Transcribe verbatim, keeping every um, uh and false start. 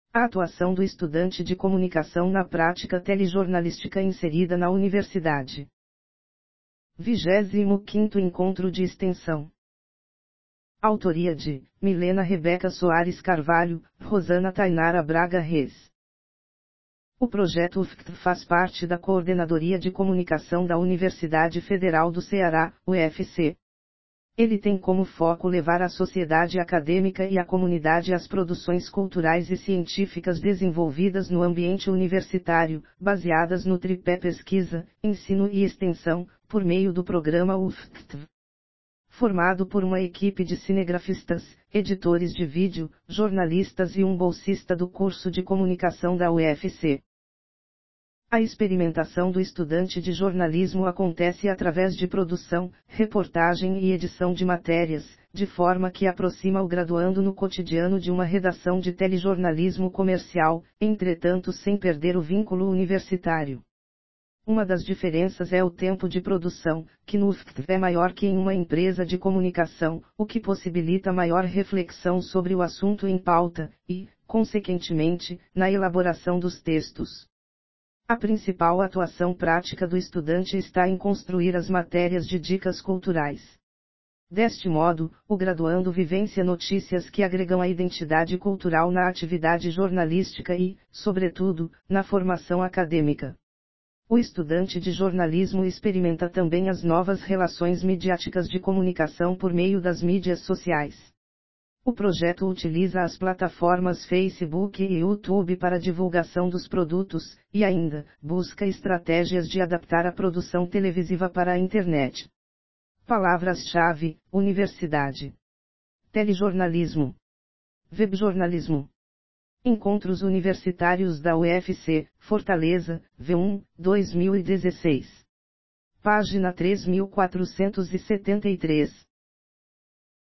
A atuação do estudante de comunicação na prática telejornalística inserida na universidade. vigésimo quinto Encontro de Extensão. Autoria de Milena Rebeca Soares Carvalho, Rosana Tainara Braga Reis. O projeto U F C T faz parte da Coordenadoria de Comunicação da Universidade Federal do Ceará, U F C. Ele tem como foco levar à sociedade acadêmica e à comunidade as produções culturais e científicas desenvolvidas no ambiente universitário, baseadas no tripé pesquisa, ensino e extensão, por meio do programa U F C T. Formado por uma equipe de cinegrafistas, editores de vídeo, jornalistas e um bolsista do curso de comunicação da U F C. A experimentação do estudante de jornalismo acontece através de produção, reportagem e edição de matérias, de forma que aproxima o graduando no cotidiano de uma redação de telejornalismo comercial, entretanto sem perder o vínculo universitário. Uma das diferenças é o tempo de produção, que no U F C T é maior que em uma empresa de comunicação, o que possibilita maior reflexão sobre o assunto em pauta, e, consequentemente, na elaboração dos textos. A principal atuação prática do estudante está em construir as matérias de dicas culturais. Deste modo, o graduando vivencia notícias que agregam a identidade cultural na atividade jornalística e, sobretudo, na formação acadêmica. O estudante de jornalismo experimenta também as novas relações midiáticas de comunicação por meio das mídias sociais. O projeto utiliza as plataformas Facebook e YouTube para divulgação dos produtos, e ainda, busca estratégias de adaptar a produção televisiva para a internet. Palavras-chave: universidade, telejornalismo, webjornalismo. Encontros Universitários da U F C, Fortaleza, V um, dois mil e dezesseis. Página três mil quatrocentos e setenta e três.